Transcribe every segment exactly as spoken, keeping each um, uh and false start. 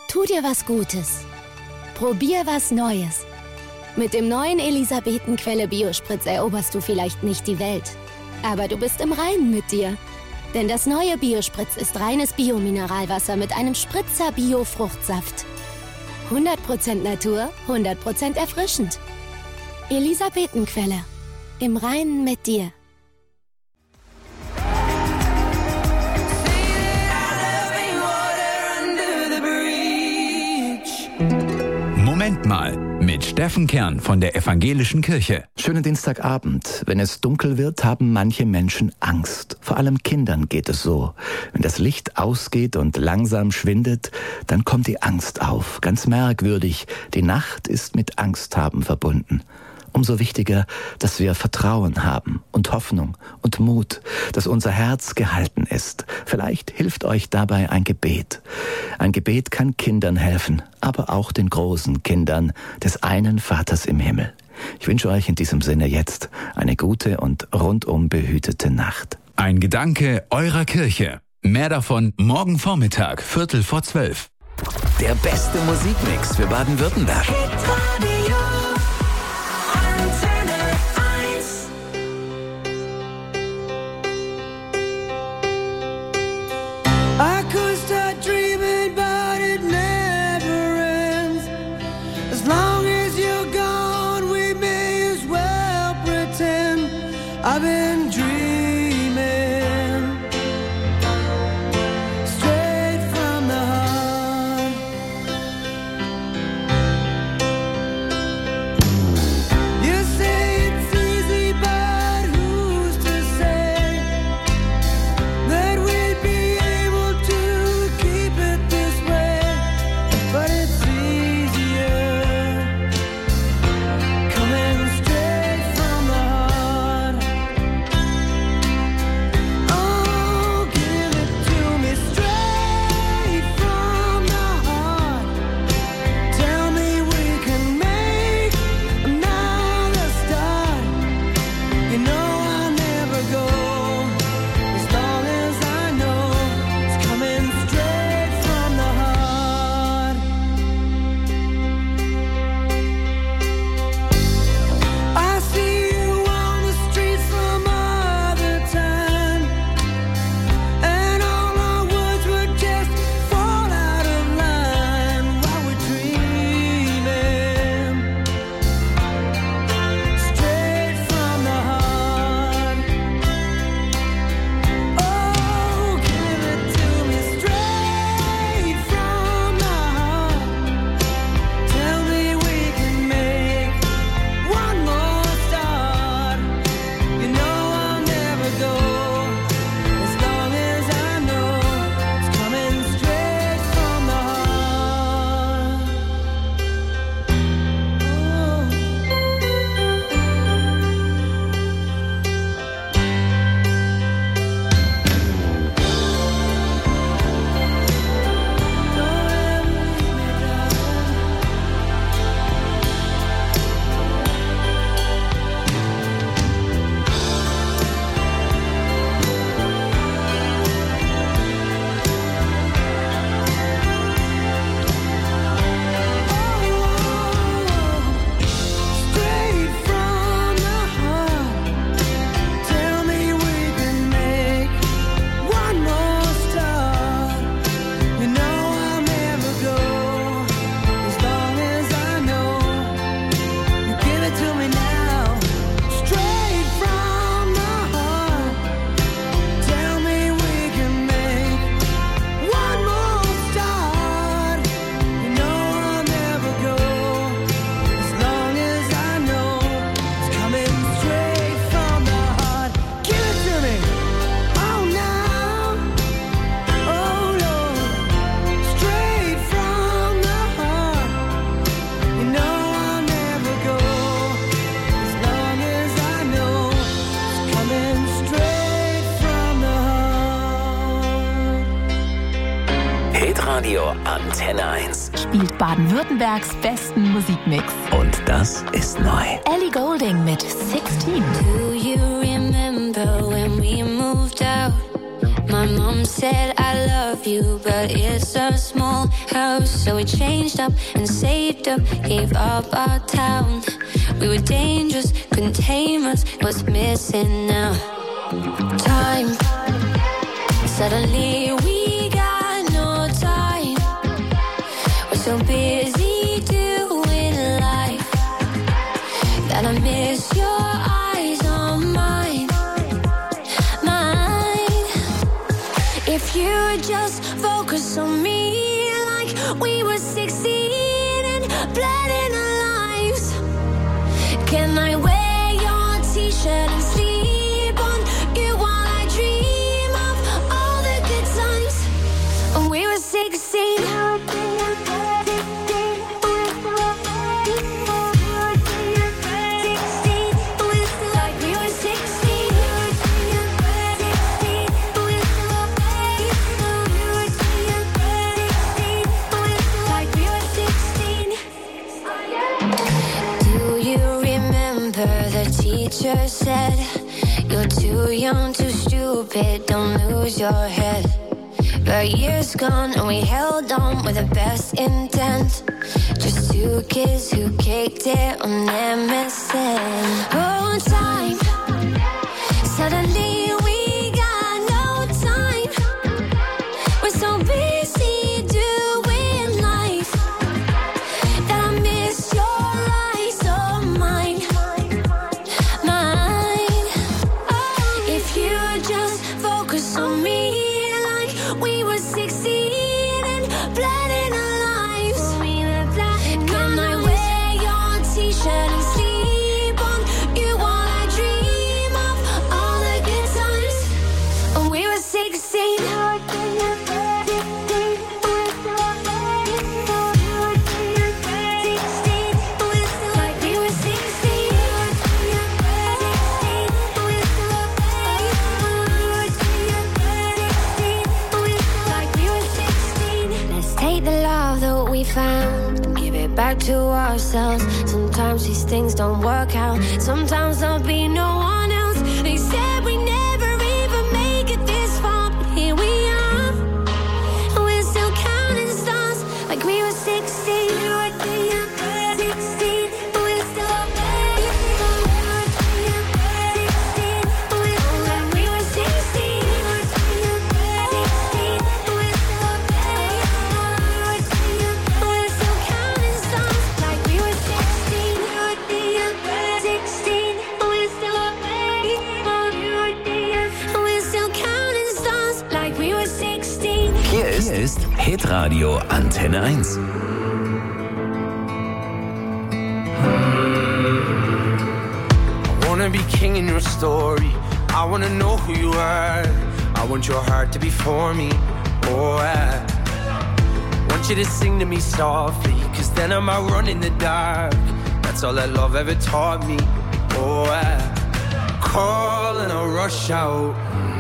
Tu dir was Gutes. Probier was Neues. Mit dem neuen Elisabethenquelle Biospritz eroberst du vielleicht nicht die Welt. Aber du bist im Reinen mit dir. Denn das neue Biospritz ist reines Biomineralwasser mit einem Spritzer Bio-Fruchtsaft. hundert Prozent Natur, hundert Prozent erfrischend. Elisabethenquelle. Im Reinen mit dir. Moment mal, mit Steffen Kern von der Evangelischen Kirche. Schönen Dienstagabend. Wenn es dunkel wird, haben manche Menschen Angst. Vor allem Kindern geht es so. Wenn das Licht ausgeht und langsam schwindet, dann kommt die Angst auf. Ganz merkwürdig. Die Nacht ist mit Angsthaben verbunden. Umso wichtiger, dass wir Vertrauen haben und Hoffnung und Mut, dass unser Herz gehalten ist. Vielleicht hilft euch dabei ein Gebet. Ein Gebet kann Kindern helfen, aber auch den großen Kindern des einen Vaters im Himmel. Ich wünsche euch in diesem Sinne jetzt eine gute und rundum behütete Nacht. Ein Gedanke eurer Kirche. Mehr davon morgen Vormittag, Viertel vor zwölf. Der beste Musikmix für Baden-Württemberg. I could start dreaming, but it never ends. As long as you're gone, we may as well pretend I've been dreaming straight from the heart. You say it's easy, but who's to say that we'd be able to keep it this way? But it's easier coming straight from the heart. Oh, give it to me straight from the heart. Tell me we can make another start. You know I'll never go as long as I know it's coming straight from the heart. I see you on the street some other time, and all our words would just fall out of line while we're dreaming straight from the heart. Oh, give it to me straight from the heart. Tell me we can make one more start. You know I'll never go as long as I know it's coming straight from the heart. Don't ever leave me, darling. Straight from the heart. Tell me we can make one more start. You know I'll never go as long as I know you give it to me now. Straight from the heart. Tell me we can make one more start. You know I'll never go as long as I know it's coming straight from the heart. Give it to me. Oh, now. Oh, Lord. Straight from the heart. You know I'll never go as long as I know it's coming straight from the heart. Hitradio Antenne eins. Spielt Baden-Württembergs besten Musikmix. Und das ist neu. Ellie Goulding mit sixteen. Do you remember when we moved out? My mom said I love you, but it's a small house. So we changed up and saved up, gave up our town. We were dangerous, couldn't tame us. What's missing now? Time. Suddenly we got no time. We're so busy doing life that I miss your eyes on mine. Mine. If you would just focus on me like we were sixteen and blood in our lives. Can I wear your t-shirt and sleep on you while I dream of all the good times when we were sixteen? Teacher said, you're too young, too stupid, don't lose your head. But years gone and we held on with the best intent. Just two kids who kicked it on M S N. Oh, time. Suddenly we got no time. We're so busy doing life that I miss your eyes on mine. On me like we were sixteen and blood in our lives. Can I wear your t-shirt and sleep on you while I dream of all the good times when we were sixteen? Found and give it back to ourselves. Sometimes these things don't work out. Sometimes there'll be no one else. They said we never even make it this far, but here we are. And we're still counting stars like we were sixteen. sixteen, but we're still like we were sixteen. Hier ist Hitradio Antenne eins. I wanna be king in your story. I wanna know who you are. I want your heart to be for me. Oh, I want you to sing to me softly, cause then I might run in the dark. That's all that love ever taught me. Oh, I call and I rush out.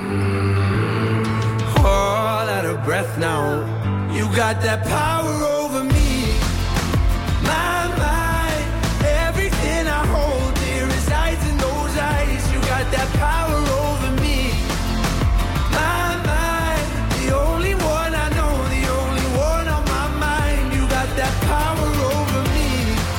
All out of breath now. You got that power over me. My mind, everything I hold dear resides in those eyes. You got that power over me. My mind, the only one I know, the only one on my mind. You got that power over me.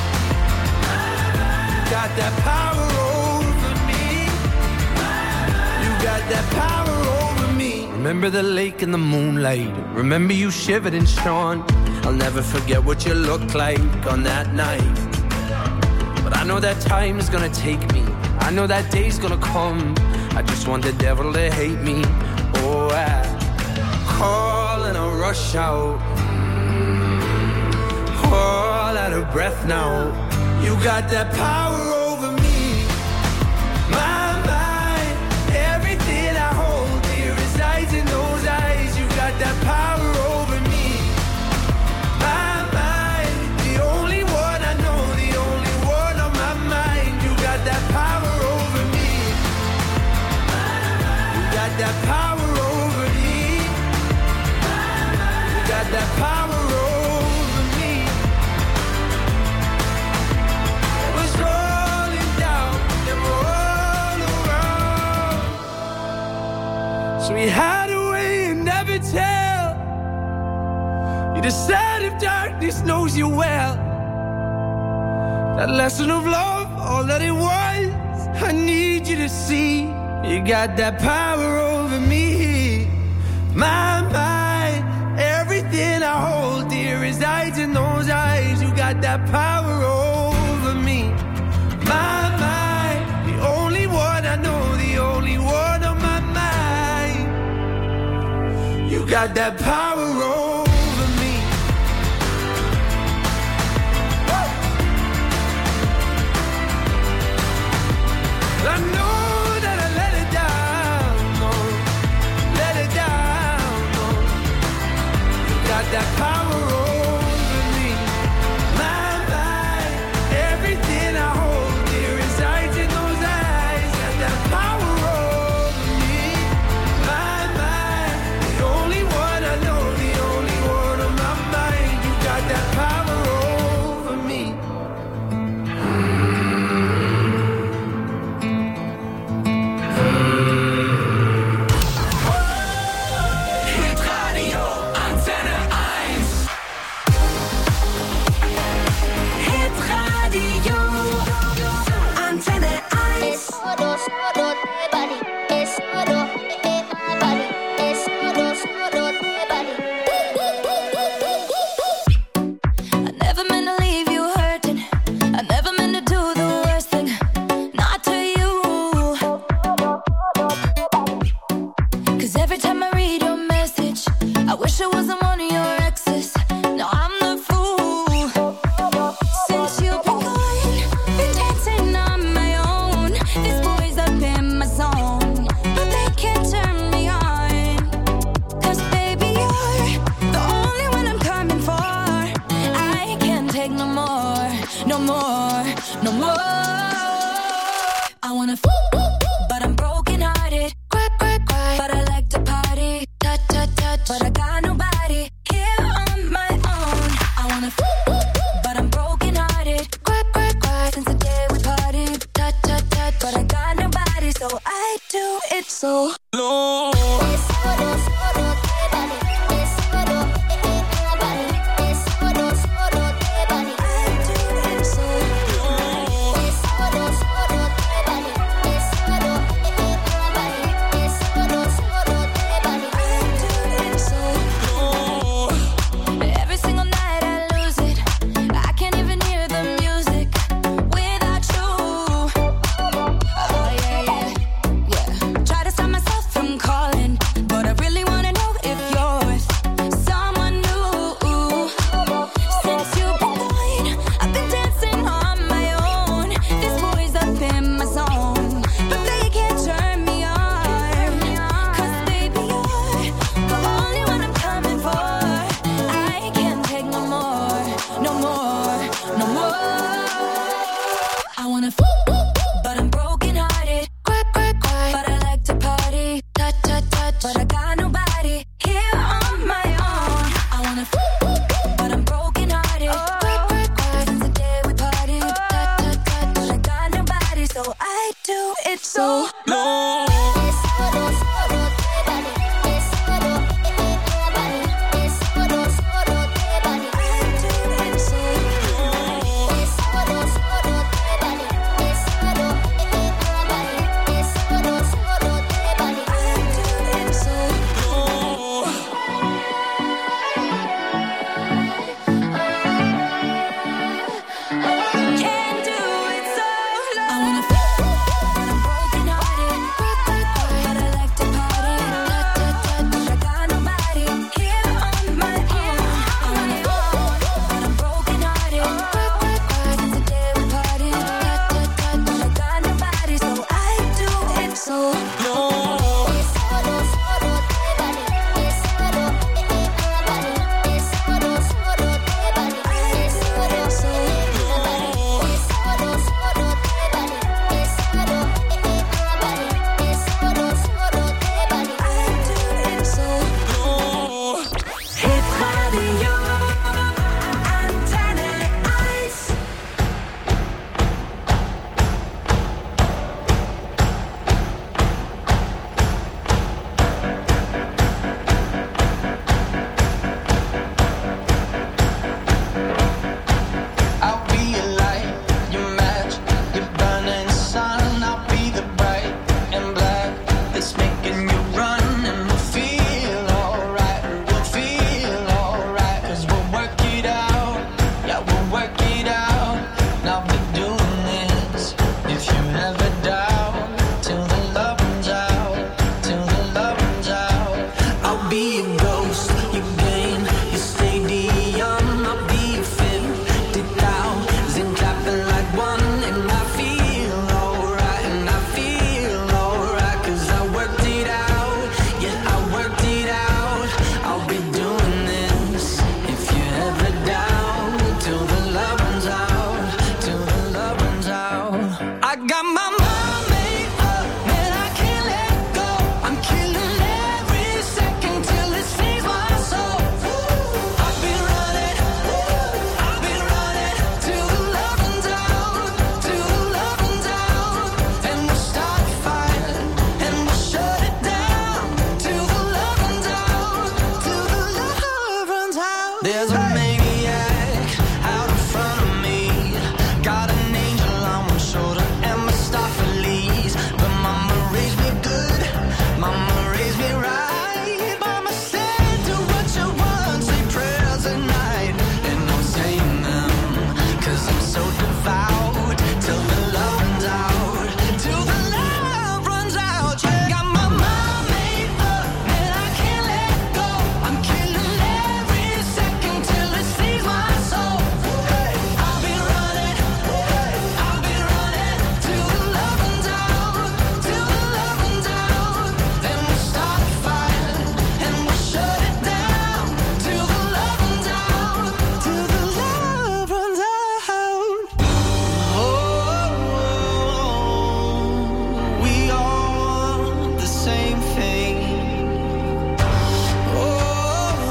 You got that power over me. You got that power over me. Remember the lake in the moonlight. Remember you shivered and shone. I'll never forget what you looked like on that night. But I know that time is gonna take me. I know that day's gonna come. I just want the devil to hate me. Oh, I call and I rush out. All out of breath now. You got that power over me. My mind, everything I hold dear resides in those eyes. You got that power over me. My mind, the only one I know, the only one on my mind. You got that power over me. You got that power over me. You got that power over me. It was all the side of darkness knows you well. That lesson of love, all that it was, I need you to see. You got that power over me. My mind, everything I hold dear resides in those eyes. You got that power over me. My mind, the only one I know, the only one on my mind. You got that power over me. Woo! I know that I let it down, no, let it down, no. You got that power over me. My mind, everything I hold dear resides in those eyes. Got that power over me. My mind, the only one I know, the only one on my mind. You got that power over me. Hitradio Antenne eins. Hitradio Antenne eins. I never meant to leave you hurting. I never meant to do the worst thing. Not to you. 'Cause every time I read your message, I wish it wasn't one of your exes. No, I'm the fool. Since you've been gone, been dancing on my own. These boys up in my zone, but they can't turn me on. 'Cause baby, you're the only one I'm coming for. I can't take no more, no more, no more. I wanna f- but I'm broken hearted. Cry, cry, cry. But I like to party. Touch, touch, touch. But I got nobody here on my own. I wanna f- but I'm broken hearted. Cry, cry, cry. Since the day we parted. Touch, touch, touch. But I got nobody, so I do it so low. Every single night I lose it. I can't even hear the music without you. Oh yeah, yeah, yeah. Try to stop myself There's a maniac out in front of me. Got an angel on one shoulder and Mephistopheles. But mama raised me good, mama raised me right. Mama said do what you want, say prayers at night. And I'm saying them, cause I'm so devout. Till the love runs out, till the love runs out. Yeah. Got my mind made up and I can't let go. I'm killing every second till it sees my soul. I'll be running, I'll be running till the love runs out, till the love runs out. Then we'll start a fire and we'll shut it down till the love runs out, till the love runs out. Oh, we all want the same thing. Oh,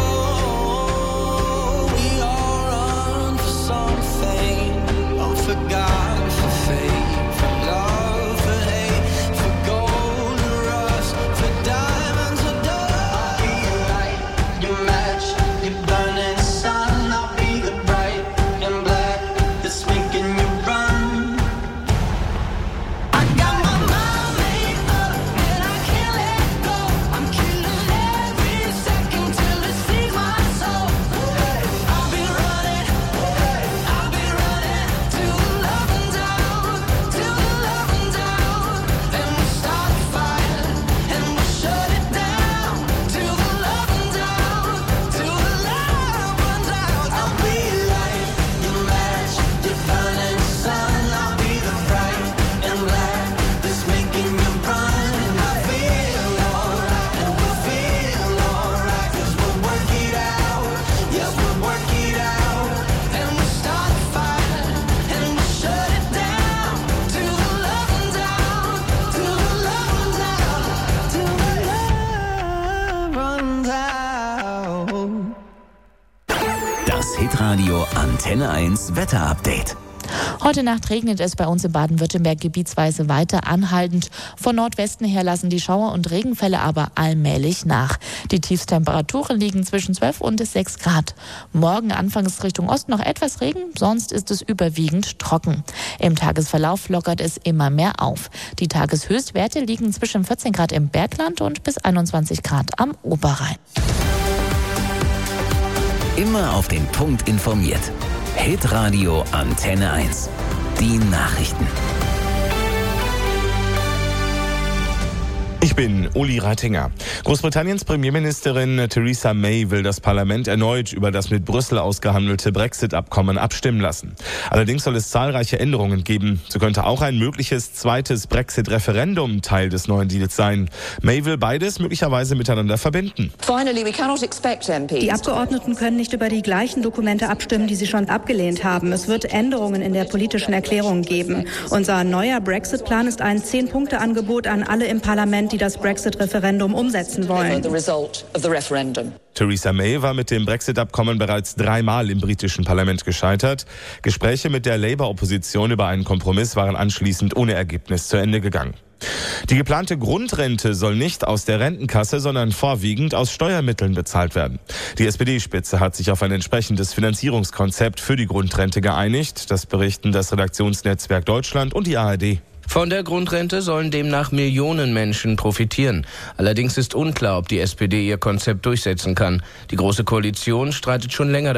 we all run for something. Oh, for God, for faith, for love, for hate, for gold, for rust, for diamonds, for dust. I'll be your light, your match, your burning sun. I'll be the bright and black that's making you run. I got my mind made up and I can't let go. I'm killing every second till it sees my soul. I'll be running, I'll be running till the love runs out, till the love runs out. Then we'll start a fire and we'll shut it down till the love runs out, till the love runs out. I'll be your light, your match, your burning sun. I'll be the bright and black that's making you run. And I feel alright, and we'll feel alright, cause we'll work it out. Yes, we'll work it out. And we'll start a fire and we'll shut it down till the love runs out, till the love runs out, till the love runs out. Das Hitradio Antenne eins Wetterupdate. Heute Nacht regnet es bei uns in Baden-Württemberg gebietsweise weiter anhaltend. Von Nordwesten her lassen die Schauer und Regenfälle aber allmählich nach. Die Tiefstemperaturen liegen zwischen zwölf und sechs Grad. Morgen anfangs Richtung Osten noch etwas Regen, sonst ist es überwiegend trocken. Im Tagesverlauf lockert es immer mehr auf. Die Tageshöchstwerte liegen zwischen vierzehn Grad im Bergland und bis einundzwanzig Grad am Oberrhein. Immer auf den Punkt informiert. Hitradio Antenne eins. Die Nachrichten. Ich bin Uli Reitinger. Großbritanniens Premierministerin Theresa May will das Parlament erneut über das mit Brüssel ausgehandelte Brexit-Abkommen abstimmen lassen. Allerdings soll es zahlreiche Änderungen geben. So könnte auch ein mögliches zweites Brexit-Referendum Teil des neuen Deals sein. May will beides möglicherweise miteinander verbinden. Die Abgeordneten können nicht über die gleichen Dokumente abstimmen, die sie schon abgelehnt haben. Es wird Änderungen in der politischen Erklärung geben. Unser neuer Brexit-Plan ist ein Zehn-Punkte-Angebot an alle im Parlament, die das Brexit-Referendum umsetzen wollen. Theresa May war mit dem Brexit-Abkommen bereits dreimal im britischen Parlament gescheitert. Gespräche mit der Labour-Opposition über einen Kompromiss waren anschließend ohne Ergebnis zu Ende gegangen. Die geplante Grundrente soll nicht aus der Rentenkasse, sondern vorwiegend aus Steuermitteln bezahlt werden. Die S P D-Spitze hat sich auf ein entsprechendes Finanzierungskonzept für die Grundrente geeinigt. Das berichten das Redaktionsnetzwerk Deutschland und die A R D. Von der Grundrente sollen demnach Millionen Menschen profitieren. Allerdings ist unklar, ob die S P D ihr Konzept durchsetzen kann. Die Große Koalition streitet schon länger